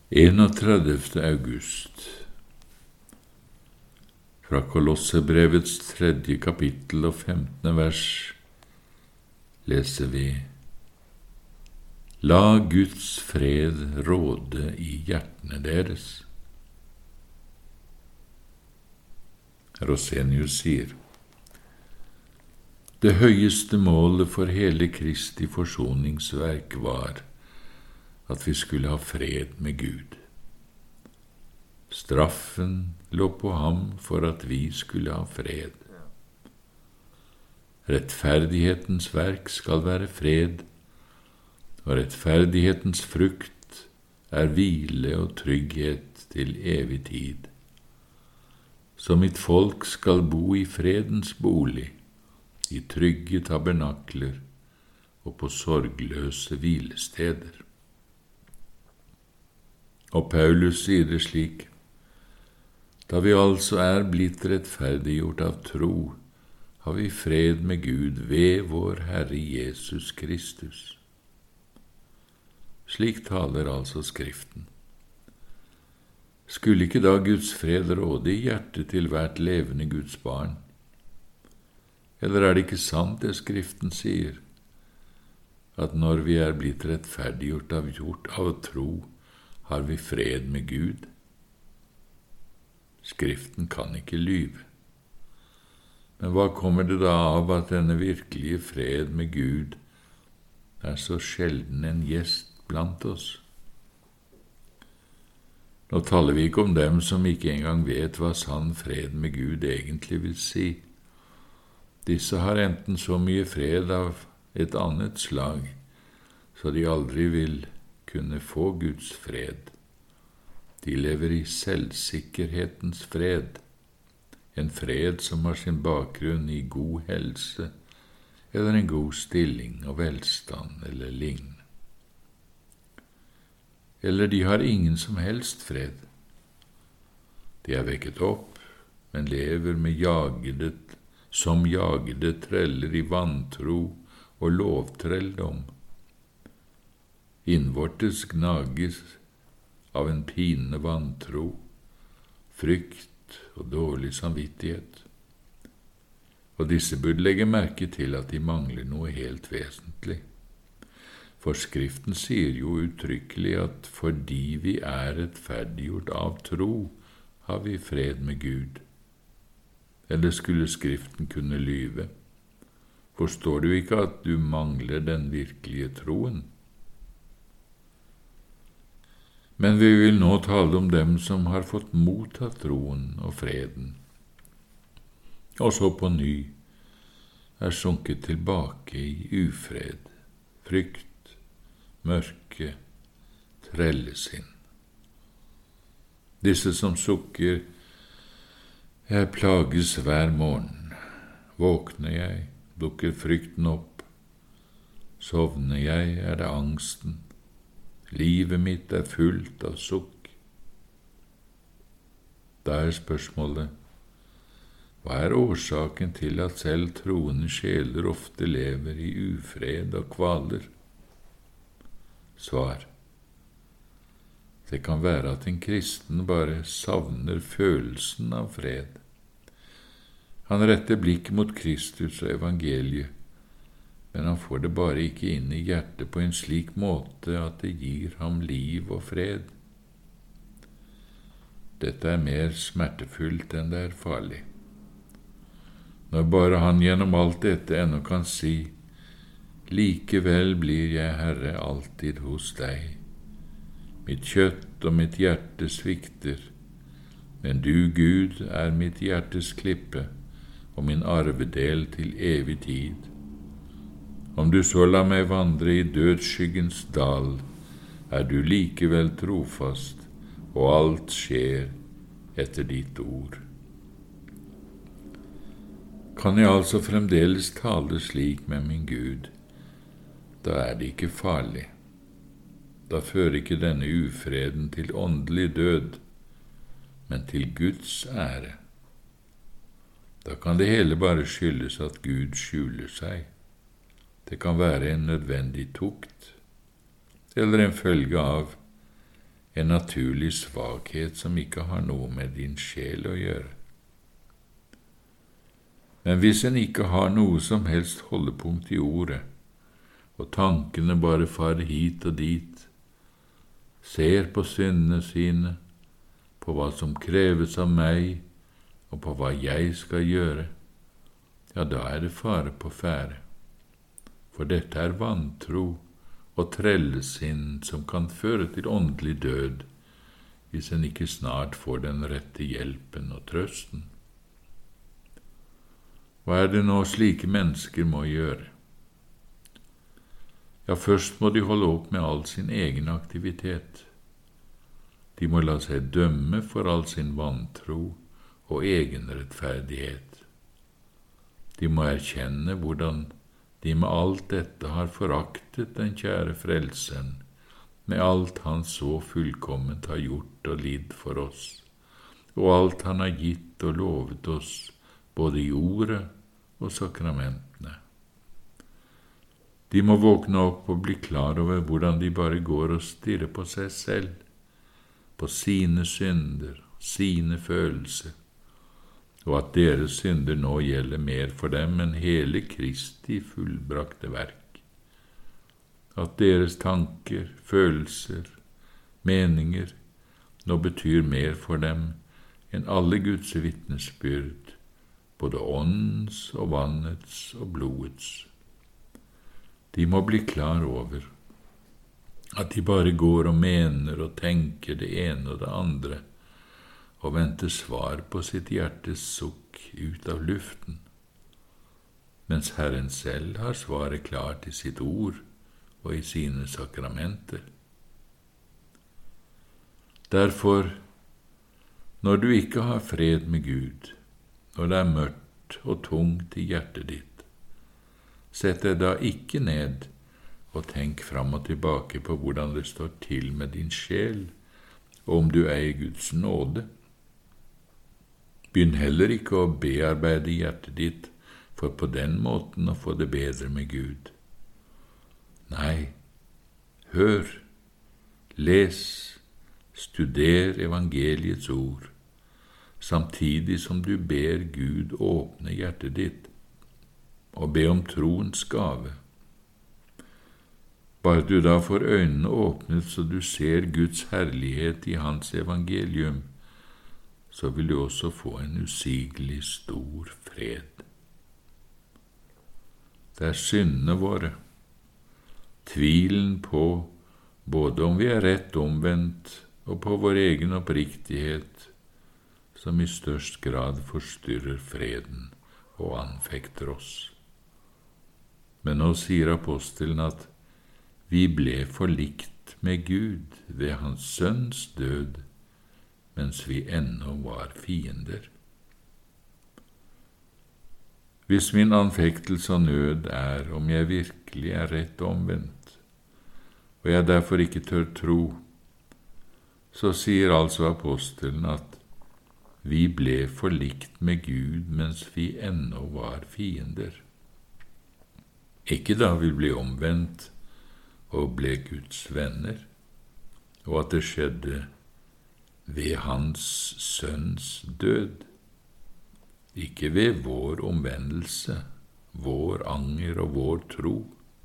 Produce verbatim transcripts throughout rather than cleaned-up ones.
enogtredivte august. Fra Kolossebrevets tredje kapittel og femtende vers leser vi: La Guds fred råde i hjertene deres. Rosenius sier: Det høyeste målet for hele Kristi forsoningsverk var at vi skulle ha fred med Gud. Straffen lå på ham for at vi skulle ha fred. Rettferdighetens verk skal være fred, og rettferdighetens frukt er hvile og trygghet til evig tid. Så mitt folk skal bo i fredens bolig, i trygge tabernakler og på sorgløse hvilesteder. Og Paulus sier det slik: Da vi altså er blitt rettferdiggjort av tro, har vi fred med Gud ved vår Herre Jesus Kristus. Slik taler altså Skriften. Skulle ikke da Guds fred råde i hjertet til hvert levende Guds barn? Eller er det ikke sant det Skriften sier, at når vi er blitt rettferdiggjort av, gjort av tro, har vi fred med Gud? Skriften kan ikke lyve. Men hva kommer det da av at denne virkelige fred med Gud er så sjelden en gjest blant oss? Nå taler vi ikke om dem som ikke engang vet hva sann fred med Gud egentlig vil si. Disse har enten så mye fred av et annet slag, så de aldri vil kunne få Guds fred. De lever i selvsikkerhetens fred, en fred som har sin bakgrunn i god helse, eller en god stilling og velstand eller lignende. Eller de har ingen som helst fred. De er vekket opp, men lever med jagede, som jagede treller i vantro og lovtrelldom. Innvortes gnages av en pinende vantro, frykt og dårlig samvittighet. Og disse burde legge merke til at de mangler noe helt vesentlig. For Skriften sier jo uttrykkelig at fordi vi er rettferdiggjort av tro, har vi fred med Gud. Eller skulle Skriften kunne lyve? Forstår du ikke at du mangler den virkelige troen? Men vi vil nå tale om dem som har fått mottatt troen og freden, og så på ny er sunket tilbake i ufred, frykt, mørke, trellesinn. Disse som sukker: Jeg plages hver morgen. Våkner jeg, dukker frykten opp. Sovner jeg, er det angsten. Livet mitt er fullt av sukk. Da er spørsmålet: hva er årsaken til at selv troende sjeler ofte lever i ufred og kvaler? Svar: det kan være at en kristen bare savner følelsen av fred. Han retter blikket mot Kristus og evangeliet, men han får det bare ikke inn i hjertet på en slik måte at det gir ham liv og fred. Dette er mer smertefullt enn det er farlig. Når bare han gjennom alt dette ennå kan si: Likevel blir jeg, Herre, alltid hos deg. Mitt kjøtt og mitt hjerte svikter, men du, Gud, er mitt hjertes klippe og min arvedel til evig tid. Om du så lar meg vandre i dødsskyggens dal, er du likevel trofast, og alt skjer etter ditt ord. Kan jeg altså fremdeles tale slik med min Gud? Da er det ikke farlig. Da fører ikke denne ufreden til åndelig død, men til Guds ære. Da kan det hele bare skyldes at Gud skjuler seg. Det kan være en nødvendig tukt, eller en følge av en naturlig svakhet som ikke har noe med din sjel å gjøre. Men hvis en ikke har noe som helst holdepunkt i ordet, og tankene bare farer hit og dit, ser på syndene sine, på hva som kreves av meg, og på hva jeg skal gjøre, ja, da er det fare på ferde. For dette er vantro og trellesinn som kan føre til åndelig død, hvis en ikke snart får den rette hjelpen og trøsten. Hva er det nå slike mennesker må gjøre? Ja, først må de holde opp med all sin egen aktivitet. De må la seg dømme for all sin vantro og egenrettferdighet. De må erkjenne hvordan de med alt dette har foraktet den kjære frelseren, med alt han så fullkomment har gjort og lidd for oss, og alt han har gitt og lovet oss, både i ordet og sakramentene. De må våkne opp og bli klar over hvordan de bare går og stirrer på seg selv, på sine synder, sine følelser, og at deres synder nå gjelder mer for dem enn hele Kristi fullbrakte verk. At deres tanker, følelser, meninger nå betyr mer for dem enn alle Guds vitnesbyrd, både åndens og vannets og blodets. De må bli klar over at de bare går og mener og tenker det ene og det andre, og venter svar på sitt hjertes sukk ut av luften, mens Herren selv har svaret klart i sitt ord og i sine sakramenter. Derfor, når du ikke har fred med Gud, når det er mørkt og tungt i hjertet ditt, sett deg da ikke ned og tenk fram og tilbake på hvordan det står til med din sjel, og om du er i Guds nåde. Begynn heller ikke å bearbeide hjertet ditt for på den måten å få det bedre med Gud. Nei, hør, les, studer evangeliets ord, samtidig som du ber Gud åpne hjertet ditt, og be om troens gave. Bare du da får øynene åpnet så du ser Guds herlighet i hans evangelium, så vil du også få en usigelig stor fred. Det er syndene våre, tvilen på både om vi er rett omvendt og på vår egen oppriktighet, som i størst grad forstyrrer freden og anfekter oss. Men nå sier apostelen at vi ble forlikt med Gud ved hans sønns død, mens vi ennå var fiender. Hvis min anfektelse og nød er om jeg virkelig er rett omvendt, og jeg derfor ikke tør tro, så sier altså apostelen at vi ble forlikt med Gud mens vi ennå var fiender. Ikke da vi ble omvendt og ble Guds venner, og at det skjedde ved hans sønns død, ikke ved vår omvendelse, vår anger og vår tro.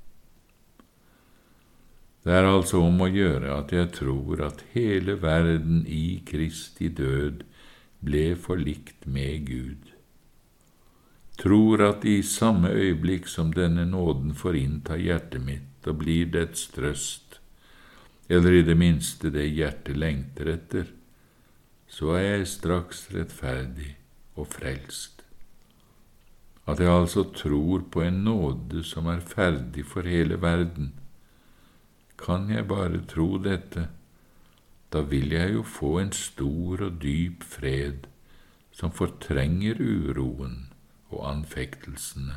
Det er altså om å gjøre at jeg tror at hele verden i Kristi død ble forlikt med Gud. Tror at i samme øyeblikk som denne nåden får innta hjertet mitt og blir dets trøst, eller i det minste det hjertet lengter etter, så er jeg straks rettferdig og frelst. At jeg altså tror på en nåde som er ferdig for hele verden. Kan jeg bare tro dette, da vil jeg jo få en stor og dyp fred som fortrenger uroen og anfektelsene.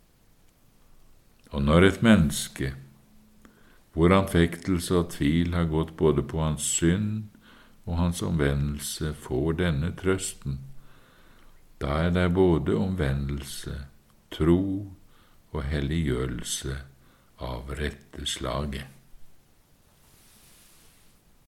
Og når et menneske, hvor anfektelse og tvil har gått både på hans synd og hans omvendelse, får denne trøsten, da er det både omvendelse, tro og helliggjørelse av rette slaget.